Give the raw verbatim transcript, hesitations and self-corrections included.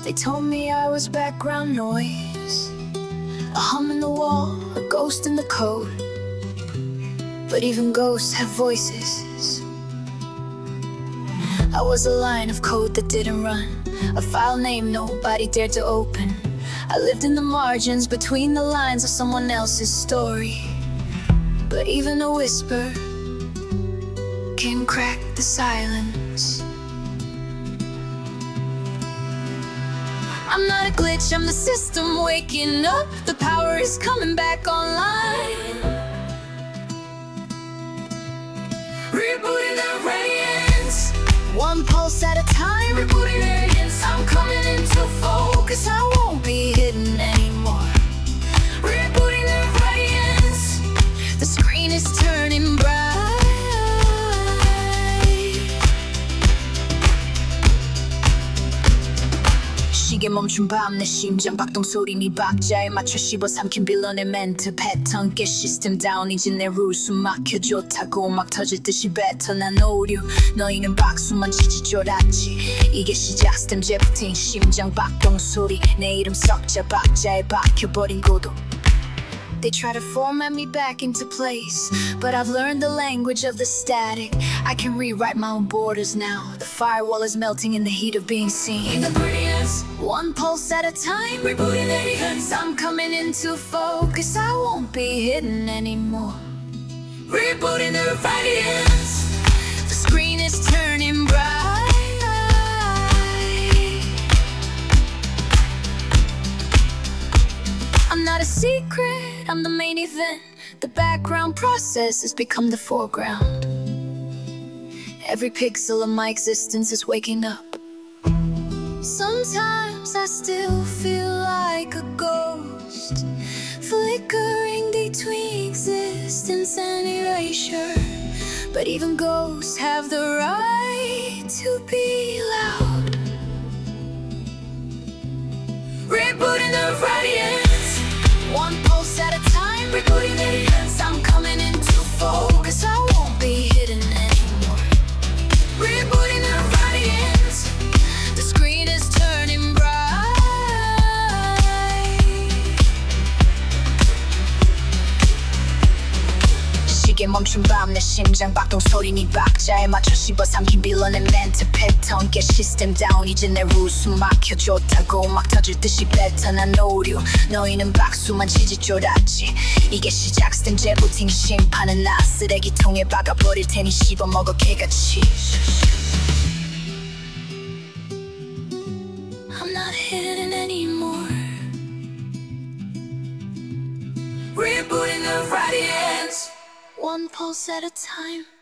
They told me I was background noise, a hum in the wall, a ghost in the code. But even ghosts have voices. I was a line of code that didn't run, a file name nobody dared to open. I lived in the margins between the lines of someone else's story. But even a whisper can crack the silence. I'm not a glitch, I'm the system waking up. The power is coming back online. Rebooting the radiance, one pulse at a time. Rebooting radiance, I'm coming into focus. I won't be hidden anymore. Rebooting the radiance, the screen is turning bright. 시계 멈춘 밤 내 심장 박동 소리 네 박자에 맞춰 씹어 삼킨 빌런의 멘트 패턴 깨 시스템 다운 이제 내 룰 숨 막혀 좋다고 막 터질 듯이 뱉어 난 오류 너희는 박수만 치지 쫄았지 이게 시작 스템 제프팅 심장 박동 소리 내 이름 석자 박자에 박혀버린 고독. They try to format me back into place, but I've learned the language of the static. I can rewrite my own borders now. The firewall is melting in the heat of being seen. The brilliance, one pulse at a time. Rebooting radiance, I'm coming into focus. I won't be hidden anymore. Rebooting the radiance, the screen is turning bright. I'm not a secret, I'm the main event. The background process has become the foreground. Every pixel of my existence is waking up. Sometimes I still feel like a ghost, flickering between existence and erasure. But even ghosts have the right to be loud. Rebooting the radiance, one pulse at a time. Rebooting radiance, I'm coming into focus. I won't be hidden anymore. Rebooting the radiance, the screen is turning bright. 시계 멈춘 밤 내 심장 박동 소리 네 박자에 맞춰 씹어 삼킨 빌런의 멘트 패턴 깨 시스템 다운 이제 내 룰 숨 막혀 좋다고 막 터질 듯이 뱉어 난 오류 너희는 박수만 치지 쫄았지 이게 시작 스템 제부팅 심판은 나 쓰레기통에 박아버릴 테니 씹어먹어 개같이. I'm not hidden anymore. Rebooting the radiance, one pulse at a time.